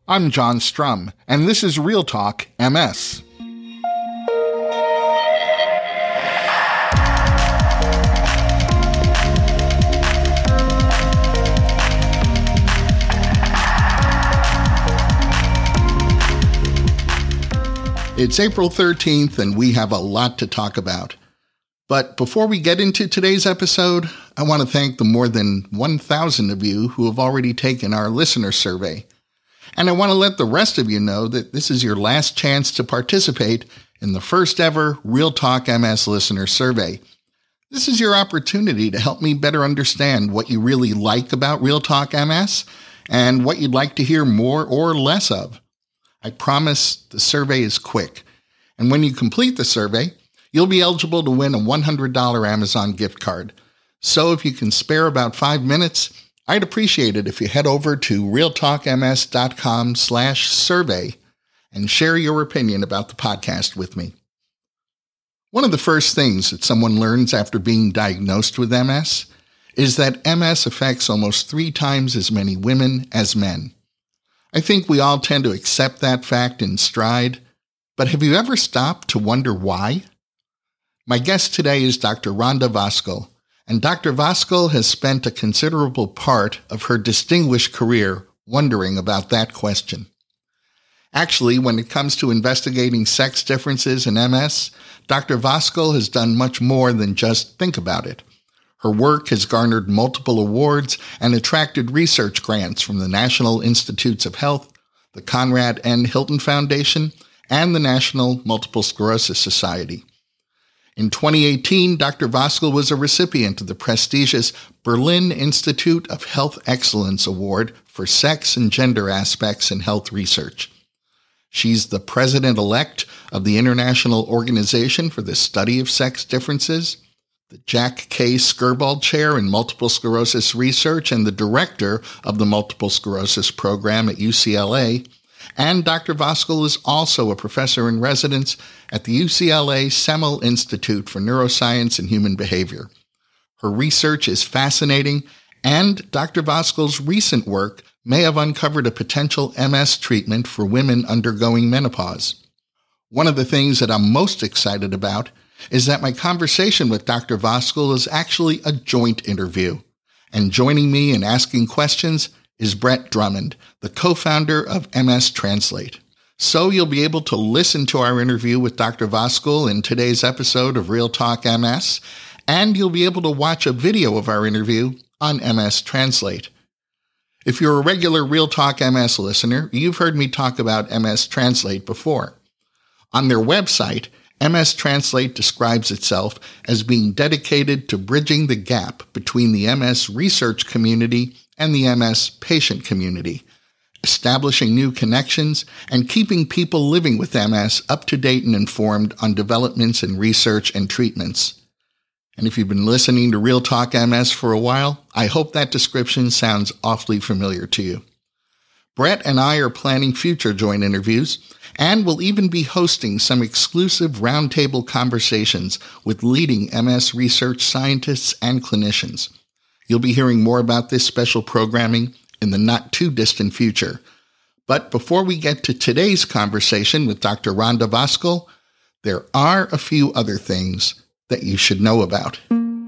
I'm John Strum, and this is Real Talk MS. It's April 13th, and we have a lot to talk about. But before we get into today's episode, I want to thank the more than 1,000 of you who have already taken our listener survey. And I want to let the rest of you know that this is your last chance to participate in the first ever Real Talk MS listener survey. This is your opportunity to help me better understand what you really like about Real Talk MS and what you'd like to hear more or less of. I promise the survey is quick. And when you complete the survey, you'll be eligible to win a $100 Amazon gift card. So if you can spare about 5 minutes, I'd appreciate it if you head over to realtalkms.com/survey and share your opinion about the podcast with me. One of the first things that someone learns after being diagnosed with MS is that MS affects almost 3 times as many women as men. I think we all tend to accept that fact in stride, but have you ever stopped to wonder why? My guest today is Dr. Rhonda Voskal, and Dr. Voskal has spent a considerable part of her distinguished career wondering about that question. Actually, when it comes to investigating sex differences in MS, Dr. Voskal has done much more than just think about it. Her work has garnered multiple awards and attracted research grants from the National Institutes of Health, the Conrad N. Hilton Foundation, and the National Multiple Sclerosis Society. In 2018, Dr. Voskal was a recipient of the prestigious Berlin Institute of Health Excellence Award for Sex and Gender Aspects in Health Research. She's the president-elect of the International Organization for the Study of Sex Differences, the Jack K. Skirball Chair in Multiple Sclerosis Research, and the director of the Multiple Sclerosis Program at UCLA. And Dr. Voskal is also a professor in residence at the UCLA Semel Institute for Neuroscience and Human Behavior. Her research is fascinating, and Dr. Voskal's recent work may have uncovered a potential MS treatment for women undergoing menopause. One of the things that I'm most excited about is that my conversation with Dr. Voskal is actually a joint interview, and joining me in asking questions is Brett Drummond, the co-founder of MS Translate. So you'll be able to listen to our interview with Dr. Voskal in today's episode of Real Talk MS, and you'll be able to watch a video of our interview on MS Translate. If you're a regular Real Talk MS listener, you've heard me talk about MS Translate before. On their website, MS Translate describes itself as being dedicated to bridging the gap between the MS research community and the MS patient community, establishing new connections and keeping people living with MS up to date and informed on developments in research and treatments. And if you've been listening to Real Talk MS for a while, I hope that description sounds awfully familiar to you. Brett and I are planning future joint interviews, and we'll even be hosting some exclusive roundtable conversations with leading MS research scientists and clinicians. You'll be hearing more about this special programming in the not-too-distant future. But before we get to today's conversation with Dr. Rhonda Voskal, there are a few other things that you should know about.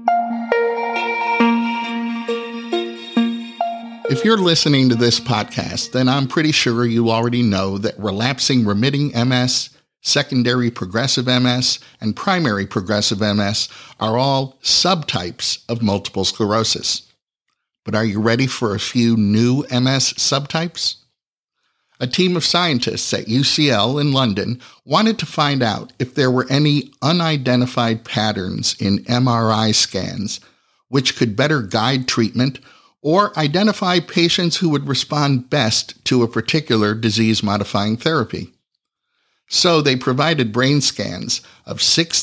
If you're listening to this podcast, then I'm pretty sure you already know that relapsing remitting MS, secondary progressive MS, and primary progressive MS are all subtypes of multiple sclerosis. But are you ready for a few new MS subtypes? A team of scientists at UCL in London wanted to find out if there were any unidentified patterns in MRI scans which could better guide treatment or identify patients who would respond best to a particular disease-modifying therapy. So they provided brain scans of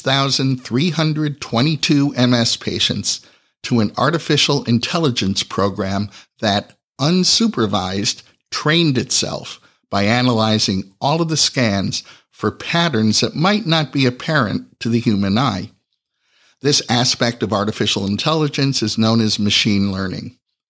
6,322 MS patients to an artificial intelligence program that, unsupervised, trained itself by analyzing all of the scans for patterns that might not be apparent to the human eye. This aspect of artificial intelligence is known as machine learning.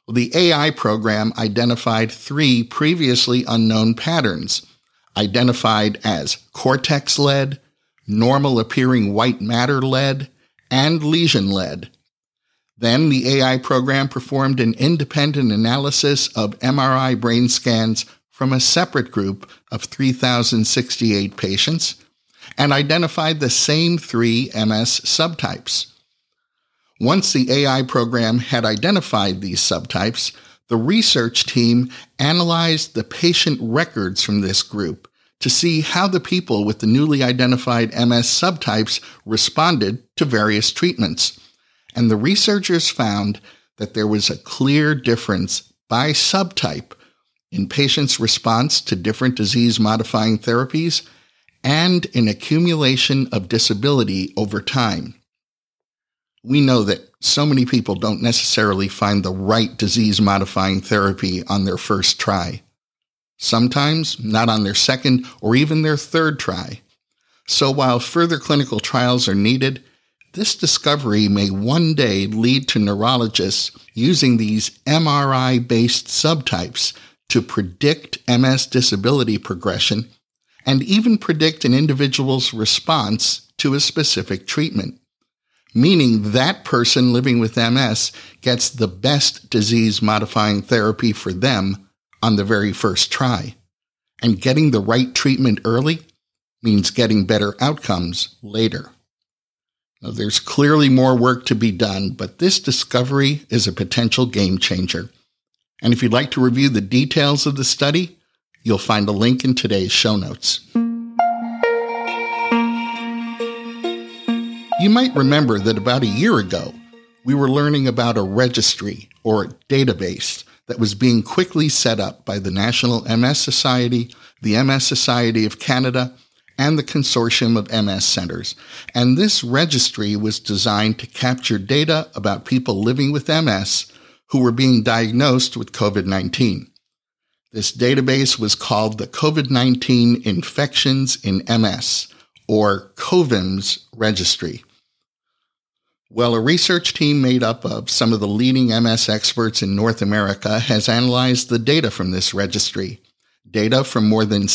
The AI program identified 3 previously unknown patterns, identified as cortex-led, normal-appearing white matter-led, and lesion-led. Then the AI program performed an independent analysis of MRI brain scans from a separate group of 3,068 patients and identified the same 3 MS subtypes. Once the AI program had identified these subtypes, the research team analyzed the patient records from this group to see how the people with the newly identified MS subtypes responded to various treatments. And the researchers found that there was a clear difference by subtype in patients' response to different disease-modifying therapies and in accumulation of disability over time. We know that so many people don't necessarily find the right disease-modifying therapy on their first try. Sometimes not on their second or even their third try. So while further clinical trials are needed, this discovery may one day lead to neurologists using these MRI-based subtypes to predict MS disability progression and even predict an individual's response to a specific treatment, meaning that person living with MS gets the best disease-modifying therapy for them on the very first try. And getting the right treatment early means getting better outcomes later. Now, there's clearly more work to be done, but this discovery is a potential game changer. And if you'd like to review the details of the study, you'll find a link in today's show notes. You might remember that about a year ago, we were learning about a registry or database that was being quickly set up by the National MS Society, the MS Society of Canada, and the Consortium of MS Centers. And this registry was designed to capture data about people living with MS who were being diagnosed with COVID-19. This database was called the COVID-19 Infections in MS, or COVIMS Registry. Well, a research team made up of some of the leading MS experts in North America has analyzed the data from this registry, data from more than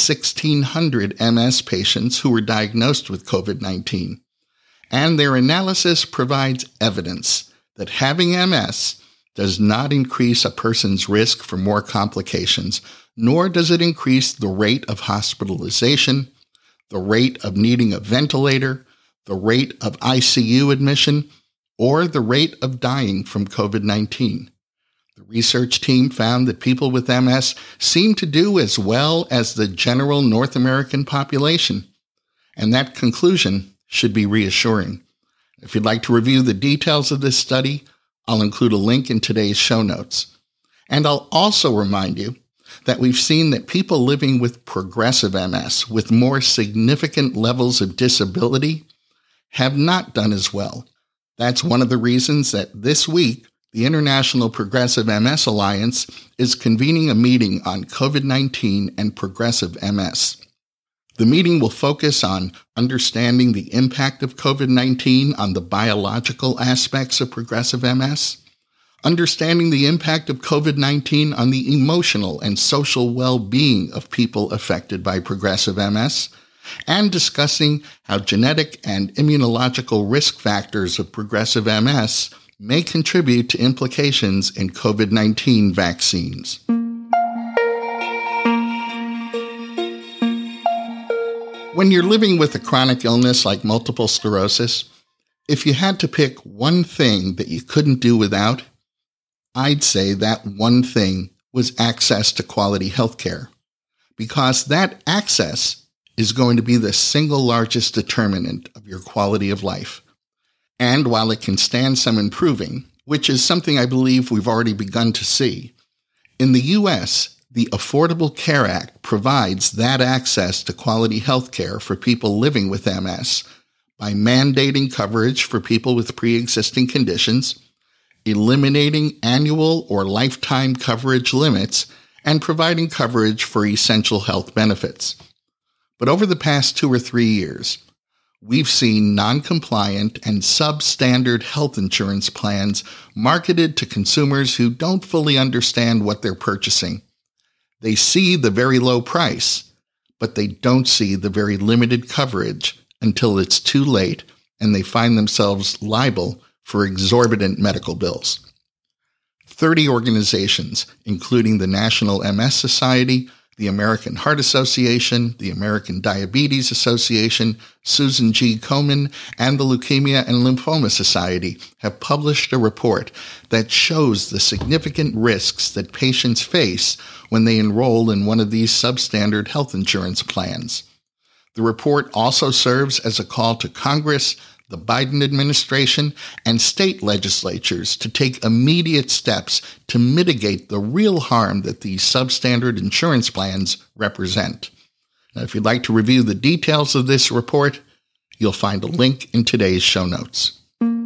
1,600 MS patients who were diagnosed with COVID-19. And their analysis provides evidence that having MS does not increase a person's risk for more complications, nor does it increase the rate of hospitalization, the rate of needing a ventilator, the rate of ICU admission, or the rate of dying from COVID-19. The research team found that people with MS seem to do as well as the general North American population, and that conclusion should be reassuring. If you'd like to review the details of this study, I'll include a link in today's show notes. And I'll also remind you that we've seen that people living with progressive MS with more significant levels of disability have not done as well. That's one of the reasons that this week, the International Progressive MS Alliance is convening a meeting on COVID-19 and progressive MS. The meeting will focus on understanding the impact of COVID-19 on the biological aspects of progressive MS, understanding the impact of COVID-19 on the emotional and social well-being of people affected by progressive MS, and discussing how genetic and immunological risk factors of progressive MS may contribute to implications in COVID-19 vaccines. When you're living with a chronic illness like multiple sclerosis, if you had to pick one thing that you couldn't do without, I'd say that one thing was access to quality healthcare, because that access is going to be the single largest determinant of your quality of life. And while it can stand some improving, which is something I believe we've already begun to see, in the U.S., the Affordable Care Act provides that access to quality health care for people living with MS by mandating coverage for people with pre-existing conditions, eliminating annual or lifetime coverage limits, and providing coverage for essential health benefits. But over the past 2 or 3 years, we've seen non-compliant and substandard health insurance plans marketed to consumers who don't fully understand what they're purchasing. They see the very low price, but they don't see the very limited coverage until it's too late and they find themselves liable for exorbitant medical bills. 30 organizations, including the National MS Society, the American Heart Association, the American Diabetes Association, Susan G. Komen, and the Leukemia and Lymphoma Society have published a report that shows the significant risks that patients face when they enroll in one of these substandard health insurance plans. The report also serves as a call to Congress, the Biden administration, and state legislatures to take immediate steps to mitigate the real harm that these substandard insurance plans represent. Now, if you'd like to review the details of this report, you'll find a link in today's show notes.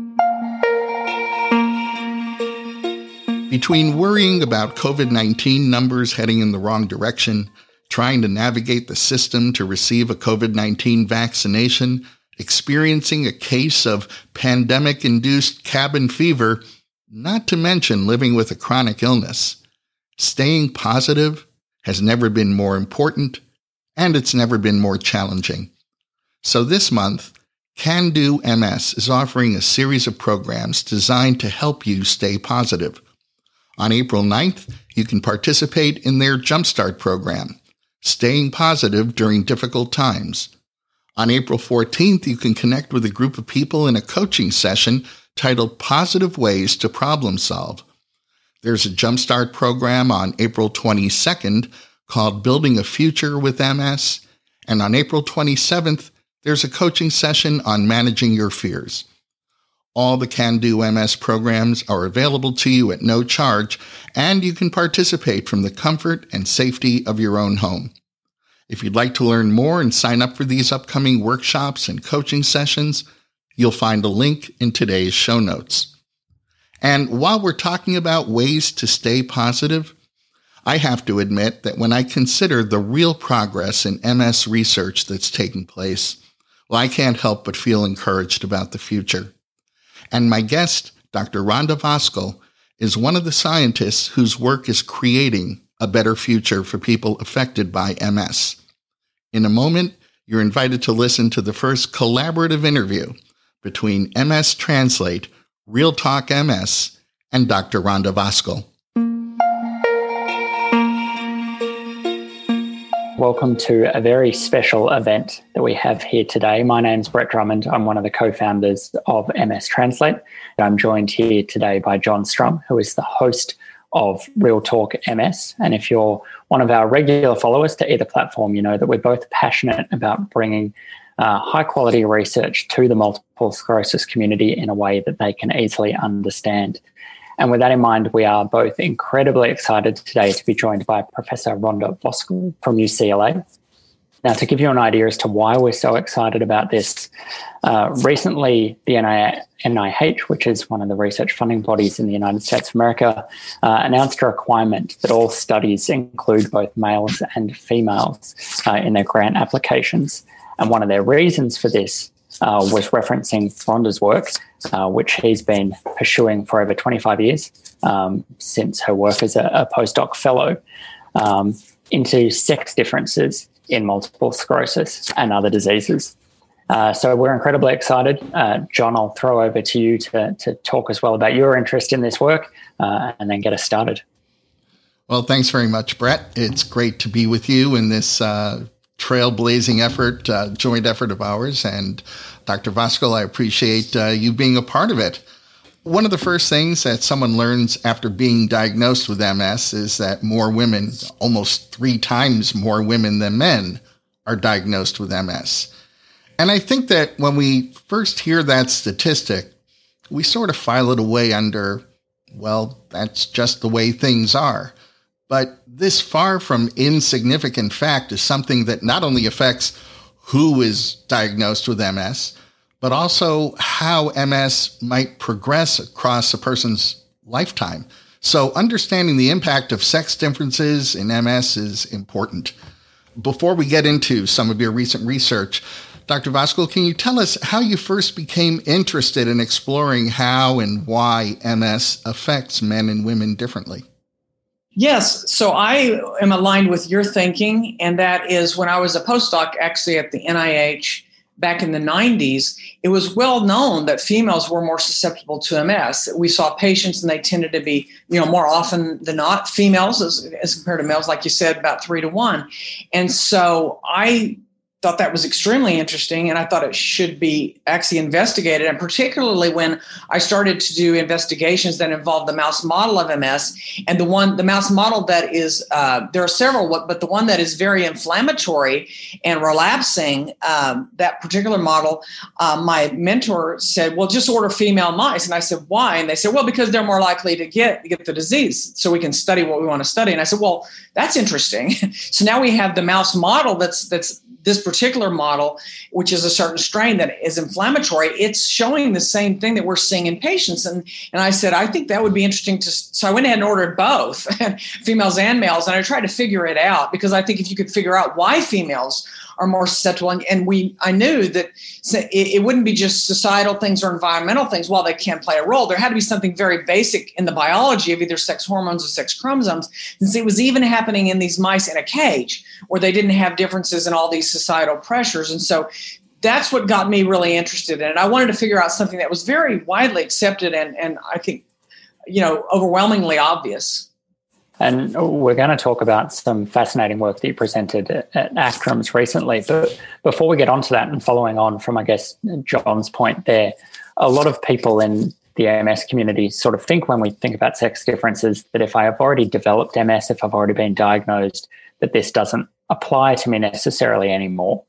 Between worrying about COVID-19 numbers heading in the wrong direction, trying to navigate the system to receive a COVID-19 vaccination, experiencing a case of pandemic-induced cabin fever, not to mention living with a chronic illness, staying positive has never been more important, and it's never been more challenging. So this month, Can Do MS is offering a series of programs designed to help you stay positive. On April 9th, you can participate in their Jumpstart program, Staying Positive During Difficult Times. On April 14th, you can connect with a group of people in a coaching session titled Positive Ways to Problem Solve. There's a Jumpstart program on April 22nd called Building a Future with MS, and on April 27th, there's a coaching session on Managing Your Fears. All the Can Do MS programs are available to you at no charge, and you can participate from the comfort and safety of your own home. If you'd like to learn more and sign up for these upcoming workshops and coaching sessions, you'll find a link in today's show notes. And while we're talking about ways to stay positive, I have to admit that when I consider the real progress in MS research that's taking place, well, I can't help but feel encouraged about the future. And my guest, Dr. Rhonda Voskuil, is one of the scientists whose work is creating a better future for people affected by MS. In a moment, you're invited to listen to the first collaborative interview between MS Translate, Real Talk MS, and Dr. Rhonda Voskuil. Welcome to a very special event that we have here today. My name's Brett Drummond. I'm one of the co-founders of MS Translate. I'm joined here today by John Strum, who is the host of Real Talk MS. And if you're one of our regular followers to either platform, you know that we're both passionate about bringing high quality research to the multiple sclerosis community in a way that they can easily understand. And with that in mind, we are both incredibly excited today to be joined by Professor Rhonda Voskuil from UCLA. Now, to give you an idea as to why we're so excited about this, recently the NIH, which is one of the research funding bodies in the United States of America, announced a requirement that all studies include both males and females in their grant applications. And one of their reasons for this was referencing Rhonda's work, which he's been pursuing for over 25 years since her work as a postdoc fellow, into sex differences in multiple sclerosis and other diseases. So we're incredibly excited. John, I'll throw over to you to talk as well about your interest in this work and then get us started. Well, thanks very much, Brett. It's great to be with you in this trailblazing effort, joint effort of ours. And Dr. Voskuil, I appreciate you being a part of it. One of the first things that someone learns after being diagnosed with MS is that more women, almost 3 times more women than men, are diagnosed with MS. And I think that when we first hear that statistic, we sort of file it away under, well, that's just the way things are. But this far from insignificant fact is something that not only affects who is diagnosed with MS, but also how MS might progress across a person's lifetime. So understanding the impact of sex differences in MS is important. Before we get into some of your recent research, Dr. Voskuhl, can you tell us how you first became interested in exploring how and why MS affects men and women differently? Yes. So I am aligned with your thinking, and that is when I was a postdoc actually at the NIH back in the 90s, it was well known that females were more susceptible to MS. We saw patients and they tended to be, more often than not females as compared to males, like you said, about 3-1. And so I thought that was extremely interesting, and I thought it should be actually investigated. And particularly when I started to do investigations that involved the mouse model of MS, and the mouse model that is, there are several, but the one that is very inflammatory and relapsing, that particular model, my mentor said, well, just order female mice. And I said, why? And they said, well, because they're more likely to get the disease, so we can study what we want to study. And I said, well, that's interesting. So now we have the mouse model that's this particular model, which is a certain strain that is inflammatory. It's showing the same thing that we're seeing in patients. And I said, I think that would be interesting so I went ahead and ordered both, females and males. And I tried to figure it out, because I think if you could figure out why females are more susceptible, and I knew that it wouldn't be just societal things or environmental things. While they can play a role, there had to be something very basic in the biology of either sex hormones or sex chromosomes, since it was even happening in these mice in a cage where they didn't have differences in all these societal pressures. And so that's what got me really interested in it. I wanted to figure out something that was very widely accepted and I think, overwhelmingly obvious. And we're going to talk about some fascinating work that you presented at ACTRIMS recently. But before we get onto that, and following on from, I guess, John's point there, a lot of people in the MS community sort of think, when we think about sex differences, that if I have already developed MS, if I've already been diagnosed, that this doesn't apply to me necessarily anymore.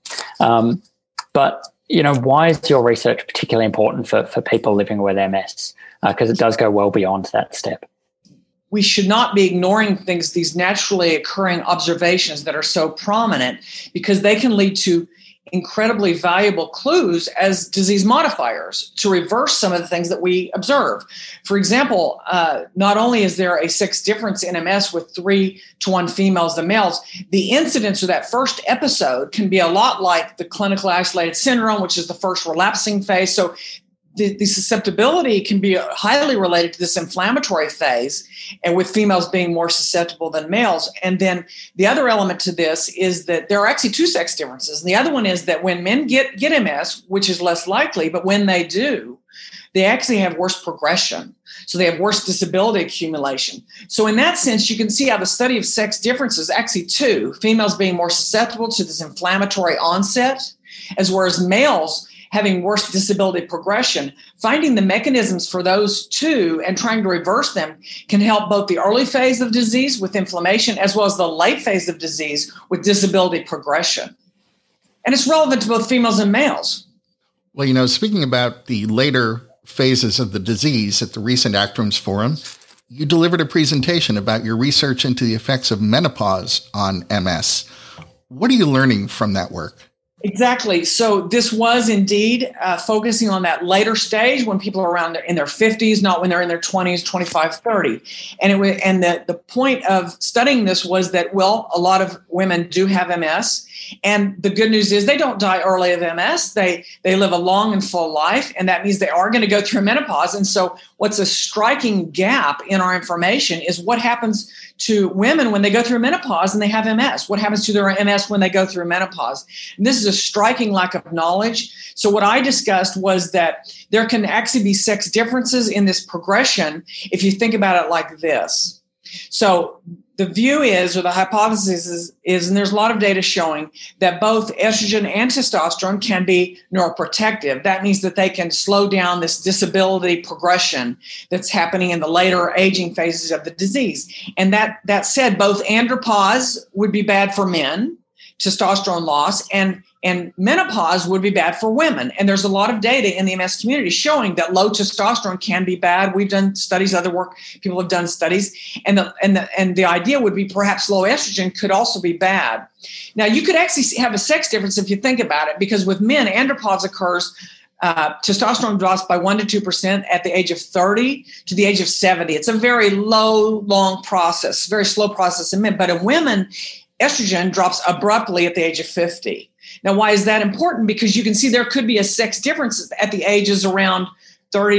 But, why is your research particularly important for people living with MS? Because it does go well beyond that step. We should not be ignoring these naturally occurring observations that are so prominent, because they can lead to incredibly valuable clues as disease modifiers to reverse some of the things that we observe. For example, not only is there a sex difference in MS with 3-1 females than males, the incidence of that first episode can be a lot like the clinically isolated syndrome, which is the first relapsing phase. So the susceptibility can be highly related to this inflammatory phase, and with females being more susceptible than males. And then the other element to this is that there are actually two sex differences. And the other one is that when men get MS, which is less likely, but when they do, they actually have worse progression. So they have worse disability accumulation. So in that sense, you can see how the study of sex differences, actually two, females being more susceptible to this inflammatory onset, as well as males having worse disability progression. Finding the mechanisms for those two and trying to reverse them can help both the early phase of disease with inflammation, as well as the late phase of disease with disability progression. And it's relevant to both females and males. Well, speaking about the later phases of the disease at the recent ACTRIMS Forum, you delivered a presentation about your research into the effects of menopause on MS. What are you learning from that work? Exactly. So this was indeed focusing on that later stage when people are around in their 50s, not when they're in their 20s, 25, 30. And the point of studying this was that, well, a lot of women do have MS. And the good news is they don't die early of MS. They live a long and full life. And that means they are going to go through menopause. And so what's a striking gap in our information is what happens to women when they go through menopause and they have MS. What happens to their MS when they go through menopause? And this is a striking lack of knowledge. So what I discussed was that there can actually be sex differences in this progression if you think about it like this. So the view is, or the hypothesis is, and there's a lot of data showing that both estrogen and testosterone can be neuroprotective. That means that they can slow down this disability progression that's happening in the later aging phases of the disease. And that said, both andropause would be bad for men, testosterone loss, and menopause would be bad for women. And there's a lot of data in the MS community showing that low testosterone can be bad. We've done studies, other work, people have done studies. And the idea would be perhaps low estrogen could also be bad. Now, you could actually have a sex difference if you think about it, because with men, andropause occurs, testosterone drops by 1% to 2% at the age of 30 to the age of 70. It's a very low, long process, very slow process in men. But in women, estrogen drops abruptly at the age of 50. Now, why is that important? Because you can see there could be a sex difference at the ages around 30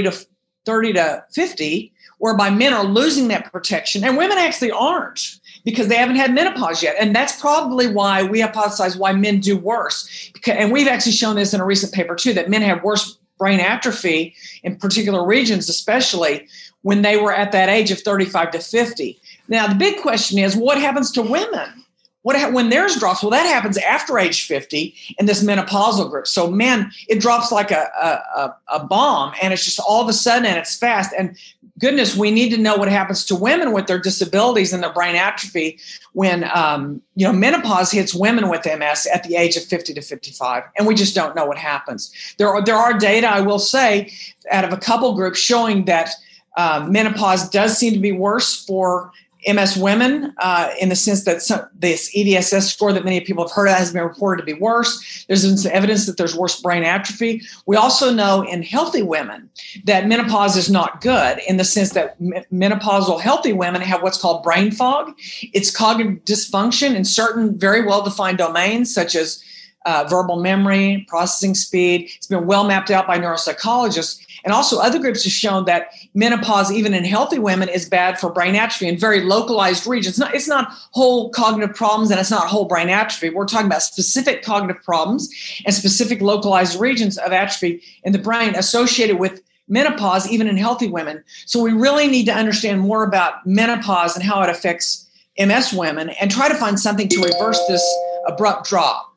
to 50, whereby men are losing that protection and women actually aren't, because they haven't had menopause yet. And that's probably why we hypothesize why men do worse. And we've actually shown this in a recent paper too, that men have worse brain atrophy in particular regions, especially when they were at that age of 35 to 50. Now, the big question is, what happens to women? When theirs drops? Well, that happens after age 50 in this menopausal group. So men, it drops like a bomb, and it's just all of a sudden, and it's fast. And goodness, we need to know what happens to women with their disabilities and their brain atrophy when menopause hits women with MS at the age of 50 to 55, and we just don't know what happens. There are data, I will say, out of a couple groups showing that menopause does seem to be worse for MS women in the sense that this EDSS score that many people have heard of has been reported to be worse. There's been some evidence that there's worse brain atrophy. We also know in healthy women that menopause is not good in the sense that menopausal healthy women have what's called brain fog. It's cognitive dysfunction in certain very well-defined domains such as verbal memory, processing speed. It's been well mapped out by neuropsychologists. And also other groups have shown that menopause, even in healthy women, is bad for brain atrophy in very localized regions. It's not whole cognitive problems and it's not whole brain atrophy. We're talking about specific cognitive problems and specific localized regions of atrophy in the brain associated with menopause, even in healthy women. So we really need to understand more about menopause and how it affects MS women and try to find something to reverse this abrupt drop.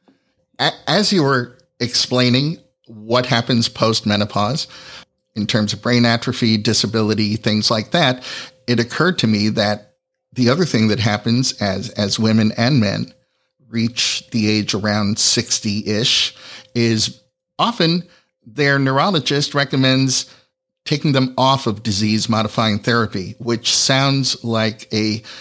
As you were explaining what happens post-menopause, in terms of brain atrophy, disability, things like that, it occurred to me that the other thing that happens as women and men reach the age around 60-ish is often their neurologist recommends taking them off of disease-modifying therapy, which sounds like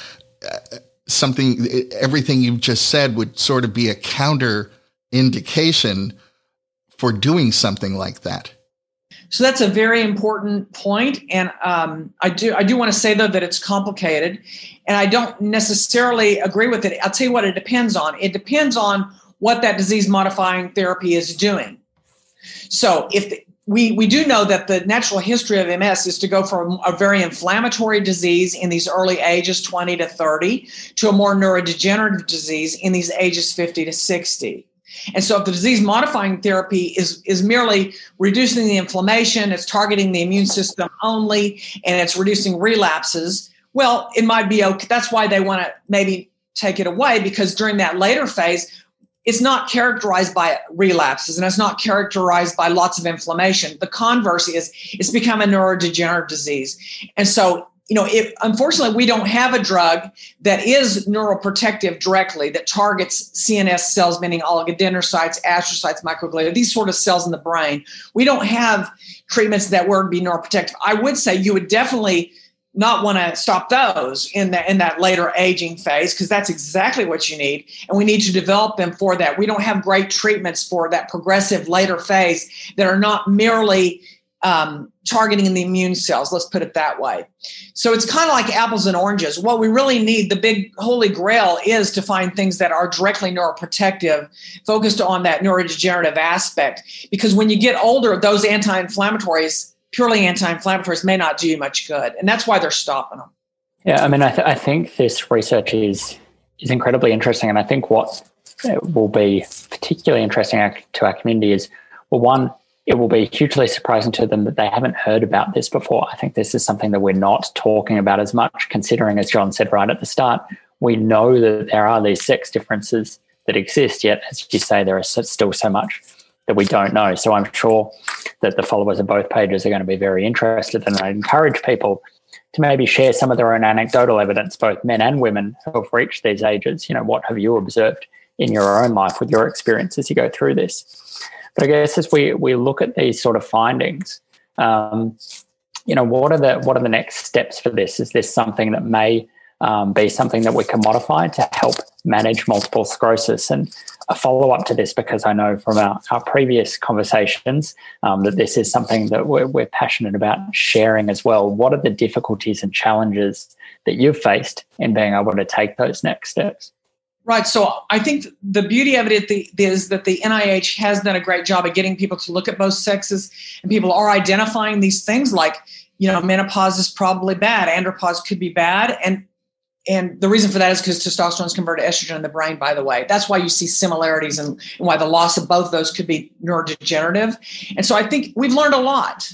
something, everything you've just said would sort of be a counter indication for doing something like that. So that's a very important point. And I do want to say, though, that it's complicated. And I don't necessarily agree with it. I'll tell you what it depends on. It depends on what that disease-modifying therapy is doing. So if we do know that the natural history of MS is to go from a very inflammatory disease in these early ages, 20 to 30, to a more neurodegenerative disease in these ages 50 to 60. And so if the disease-modifying therapy is merely reducing the inflammation, it's targeting the immune system only, and it's reducing relapses, well, it might be okay. That's why they want to maybe take it away, because during that later phase, it's not characterized by relapses and it's not characterized by lots of inflammation. The converse is it's become a neurodegenerative disease. And so, unfortunately, we don't have a drug that is neuroprotective directly, that targets CNS cells, meaning oligodendrocytes, astrocytes, microglia, these sort of cells in the brain. We don't have treatments that would be neuroprotective. I would say you would definitely not want to stop those in that later aging phase, because that's exactly what you need. And we need to develop them for that. We don't have great treatments for that progressive later phase that are not merely targeting the immune cells, let's put it that way. So it's kind of like apples and oranges. What we really need, the big holy grail, is to find things that are directly neuroprotective, focused on that neurodegenerative aspect. Because when you get older, those anti-inflammatories, purely anti-inflammatories, may not do you much good. And that's why they're stopping them. Yeah, I mean, I think this research is incredibly interesting. And I think what will be particularly interesting to our community is, well, one, it will be hugely surprising to them that they haven't heard about this before. I think this is something that we're not talking about as much, considering, as John said right at the start, we know that there are these sex differences that exist, yet, as you say, there is still so much that we don't know. So I'm sure that the followers of both pages are going to be very interested, and I encourage people to maybe share some of their own anecdotal evidence, both men and women who have reached these ages. What have you observed in your own life with your experience as you go through this? But I guess as we look at these sort of findings, what are the next steps for this? Is this something that may be something that we can modify to help manage multiple sclerosis? And a follow-up to this, because I know from our previous conversations that this is something that we're passionate about sharing as well. What are the difficulties and challenges that you've faced in being able to take those next steps? Right. So I think the beauty of it is that the NIH has done a great job of getting people to look at both sexes, and people are identifying these things like, menopause is probably bad. Andropause could be bad. And the reason for that is because testosterone is converted to estrogen in the brain, by the way. That's why you see similarities and why the loss of both of those could be neurodegenerative. And so I think we've learned a lot.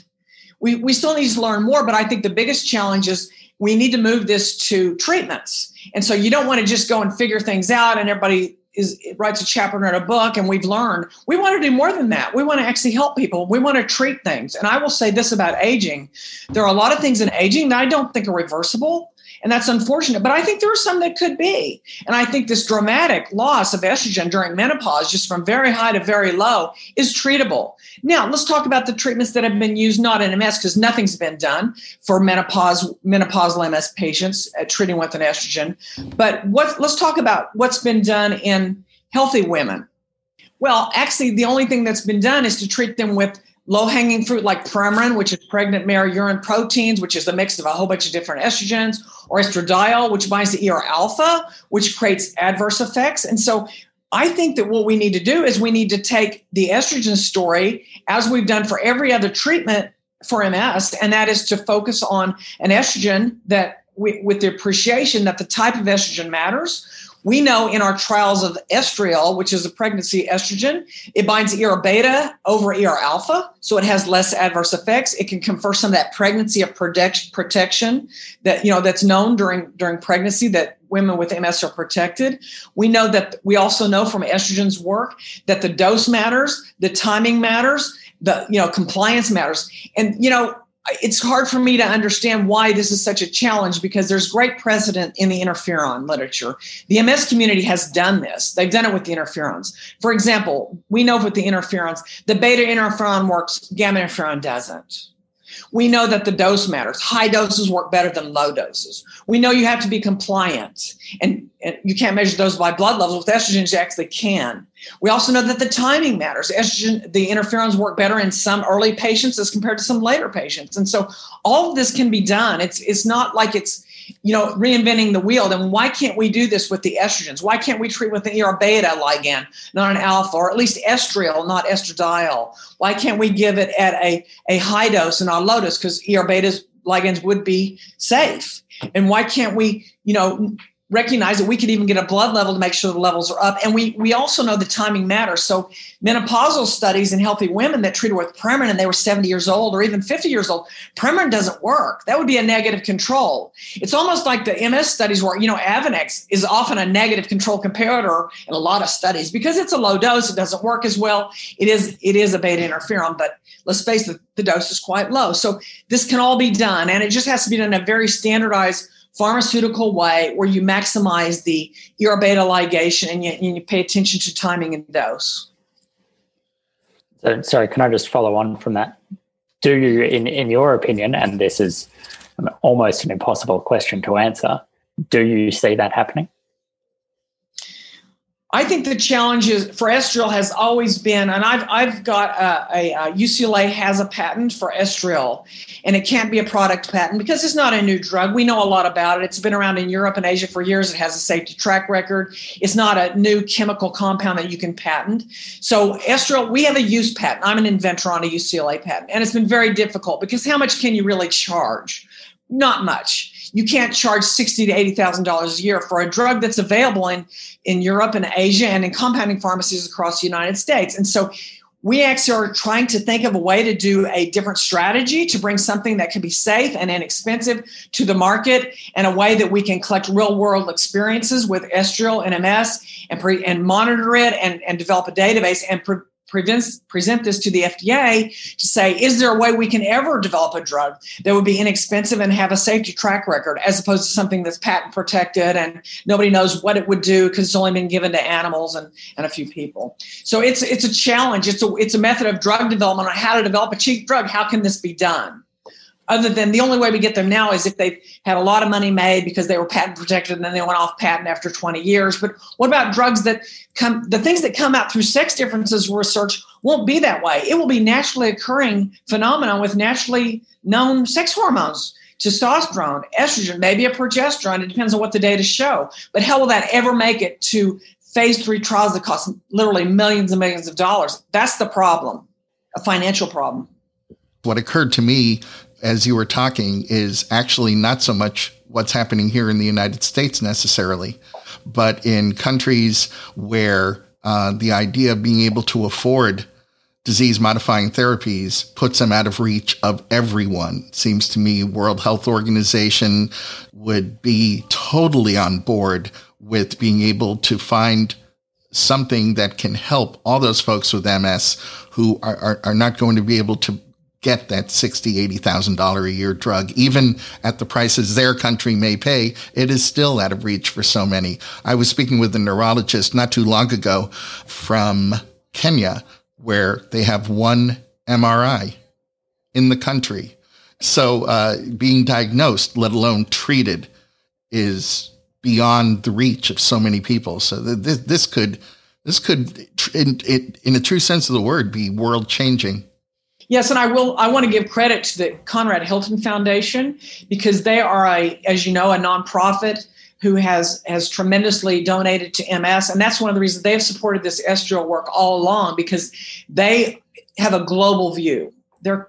We still need to learn more, but I think the biggest challenge is we need to move this to treatments. And so you don't want to just go and figure things out and everybody writes a chapter in a book and we've learned. We want to do more than that. We want to actually help people. We want to treat things. And I will say this about aging. There are a lot of things in aging that I don't think are reversible. And that's unfortunate, but I think there are some that could be. And I think this dramatic loss of estrogen during menopause, just from very high to very low, is treatable. Now, let's talk about the treatments that have been used, not in MS, because nothing's been done for menopausal MS patients treating with an estrogen. But let's talk about what's been done in healthy women. Well, actually, the only thing that's been done is to treat them with low-hanging fruit like Premarin, which is pregnant mare urine proteins, which is a mix of a whole bunch of different estrogens, or estradiol, which binds to ER alpha, which creates adverse effects. And so I think that what we need to do is we need to take the estrogen story, as we've done for every other treatment for MS, and that is to focus on an estrogen that with the appreciation that the type of estrogen matters. We know in our trials of estriol, which is a pregnancy estrogen, it binds ER beta over ER alpha, so it has less adverse effects. It can confer some of that pregnancy of protection that that's known during pregnancy, that women with MS are protected. We also know from estrogen's work that the dose matters, the timing matters, the compliance matters, and it's hard for me to understand why this is such a challenge, because there's great precedent in the interferon literature. The MS community has done this. They've done it with the interferons. For example, we know with the interferons, the beta interferon works, gamma interferon doesn't. We know that the dose matters. High doses work better than low doses. We know you have to be compliant, and you can't measure those by blood levels. With estrogens, you actually can. We also know that the timing matters. The interferons work better in some early patients as compared to some later patients. And so all of this can be done. It's not like it's reinventing the wheel. Then why can't we do this with the estrogens? Why can't we treat with an ER beta ligand, not an alpha, or at least estriol, not estradiol? Why can't we give it at a high dose and not a low dose? Because ER beta ligands would be safe. And why can't we, recognize that we could even get a blood level to make sure the levels are up? And we also know the timing matters. So menopausal studies in healthy women that treated with Premarin and they were 70 years old or even 50 years old, Premarin doesn't work. That would be a negative control. It's almost like the MS studies where, Avonex is often a negative control comparator in a lot of studies because it's a low dose. It doesn't work as well. It is a beta interferon, but let's face it, the dose is quite low. So this can all be done, and it just has to be done in a very standardized pharmaceutical way where you maximize the ER beta ligation and you pay attention to timing and dose. So, sorry, can I just follow on from that? Do you, in your opinion, and this is almost an impossible question to answer, do you see that happening? I think the challenge for estriol has always been, and I've got UCLA has a patent for estriol, and it can't be a product patent because it's not a new drug. We know a lot about it. It's been around in Europe and Asia for years. It has a safety track record. It's not a new chemical compound that you can patent. So estriol, we have a use patent. I'm an inventor on a UCLA patent, and it's been very difficult because how much can you really charge? Not much. You can't charge $60,000 to $80,000 a year for a drug that's available in Europe and Asia and in compounding pharmacies across the United States. And so we actually are trying to think of a way to do a different strategy to bring something that can be safe and inexpensive to the market, and a way that we can collect real world experiences with estriol and MS and monitor it and develop a database and present this to the FDA to say, is there a way we can ever develop a drug that would be inexpensive and have a safety track record, as opposed to something that's patent protected and nobody knows what it would do because it's only been given to animals and a few people. So it's a challenge. It's a method of drug development on how to develop a cheap drug. How can this be done? Other than the only way we get them now is if they've had a lot of money made because they were patent protected and then they went off patent after 20 years. But what about drugs the things that come out through sex differences research won't be that way. It will be naturally occurring phenomenon with naturally known sex hormones. testosterone, estrogen, maybe a progesterone. It depends on what the data show. But how will that ever make it to phase 3 trials that cost literally millions and millions of dollars? That's the problem, a financial problem. What occurred to me as you were talking is actually not so much what's happening here in the United States necessarily, but in countries where the idea of being able to afford disease-modifying therapies puts them out of reach of everyone. It seems to me World Health Organization would be totally on board with being able to find something that can help all those folks with MS who are not going to be able to get that $60,000, $80,000 a year drug. Even at the prices their country may pay, it is still out of reach for so many. I was speaking with a neurologist not too long ago from Kenya, where they have one MRI in the country. So being diagnosed, let alone treated, is beyond the reach of so many people. So this could, in a true sense of the word, be world changing. Yes, and I want to give credit to the Conrad Hilton Foundation, because they are as you know, a nonprofit who has tremendously donated to MS. And that's one of the reasons they've supported this estriol work all along, because they have a global view. They're,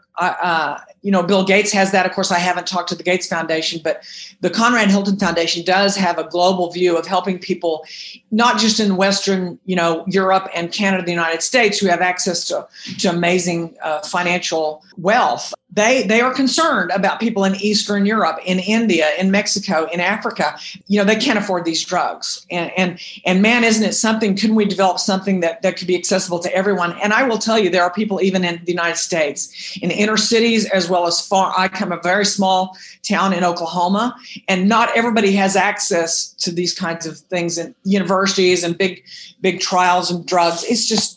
Bill Gates has that. Of course, I haven't talked to the Gates Foundation, but the Conrad Hilton Foundation does have a global view of helping people, not just in Western, Europe and Canada, the United States, who have access to amazing financial wealth. They are concerned about people in Eastern Europe, in India, in Mexico, in Africa. They can't afford these drugs. And man, isn't it something? Couldn't we develop something that could be accessible to everyone? And I will tell you, there are people even in the United States, in inner cities, as well as far. I come from a very small town in Oklahoma, and not everybody has access to these kinds of things in universities and big trials and drugs. It's just,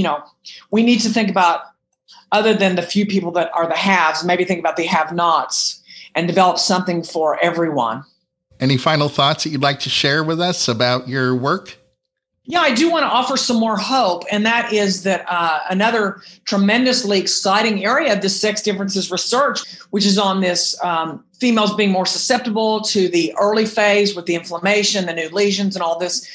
we need to think about, other than the few people that are the haves, maybe think about the have-nots and develop something for everyone. Any final thoughts that you'd like to share with us about your work? Yeah, I do want to offer some more hope, and that is that another tremendously exciting area of this sex differences research, which is on this females being more susceptible to the early phase with the inflammation, the new lesions, and all this.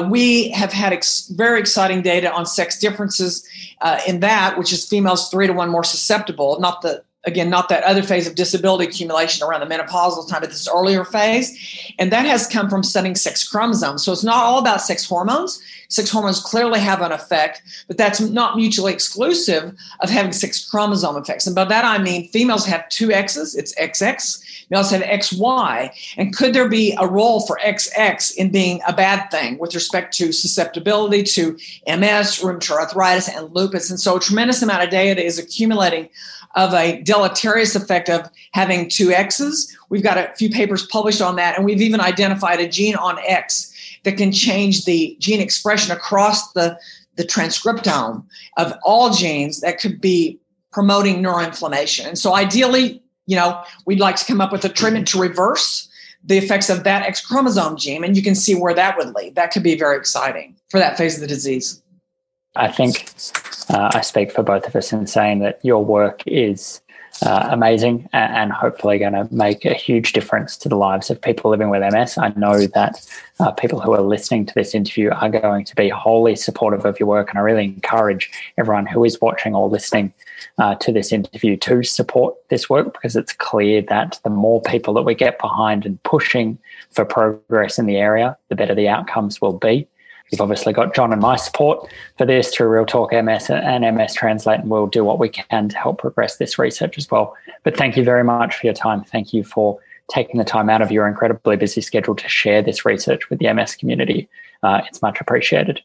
We have had very exciting data on sex differences in that, which is females 3 to 1 more susceptible, not that other phase of disability accumulation around the menopausal time, but this earlier phase. And that has come from studying sex chromosomes. So it's not all about sex hormones. Sex hormones clearly have an effect, but that's not mutually exclusive of having sex chromosome effects. And by that, I mean females have 2 X's, it's XX. Males have XY. And could there be a role for XX in being a bad thing with respect to susceptibility to MS, rheumatoid arthritis, and lupus? And so a tremendous amount of data is accumulating of a deleterious effect of having 2 X's. We've got a few papers published on that, and we've even identified a gene on X that can change the gene expression across the transcriptome of all genes that could be promoting neuroinflammation. And so ideally, we'd like to come up with a treatment to reverse the effects of that X chromosome gene, and you can see where that would lead. That could be very exciting for that phase of the disease. I think I speak for both of us in saying that your work is amazing and hopefully going to make a huge difference to the lives of people living with MS. I know that people who are listening to this interview are going to be wholly supportive of your work, and I really encourage everyone who is watching or listening to this interview to support this work, because it's clear that the more people that we get behind and pushing for progress in the area, the better the outcomes will be. You've obviously got John and my support for this through Real Talk MS and MS Translate, and we'll do what we can to help progress this research as well. But thank you very much for your time. Thank you for taking the time out of your incredibly busy schedule to share this research with the MS community. It's much appreciated.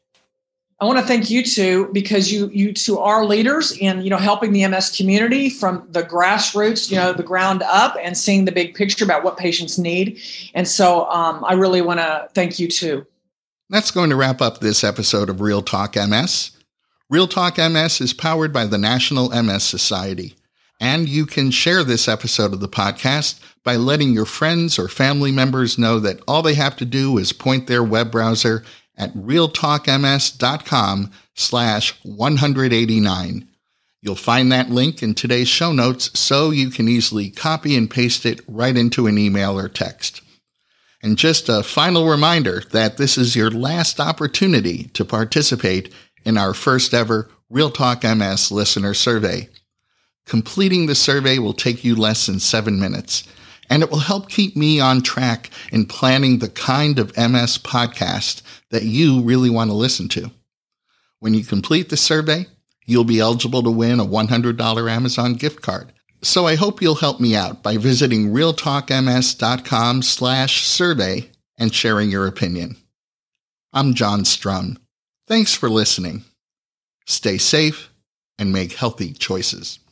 I want to thank you two, because you two are leaders in, helping the MS community from the grassroots, the ground up, and seeing the big picture about what patients need. And so I really want to thank you too. That's going to wrap up this episode of Real Talk MS. Real Talk MS is powered by the National MS Society, and you can share this episode of the podcast by letting your friends or family members know that all they have to do is point their web browser at realtalkms.com/189. You'll find that link in today's show notes so you can easily copy and paste it right into an email or text. And just a final reminder that this is your last opportunity to participate in our first ever Real Talk MS listener survey. Completing the survey will take you less than 7 minutes, and it will help keep me on track in planning the kind of MS podcast that you really want to listen to. When you complete the survey, you'll be eligible to win a $100 Amazon gift card. So I hope you'll help me out by visiting realtalkms.com/survey and sharing your opinion. I'm John Strum. Thanks for listening. Stay safe and make healthy choices.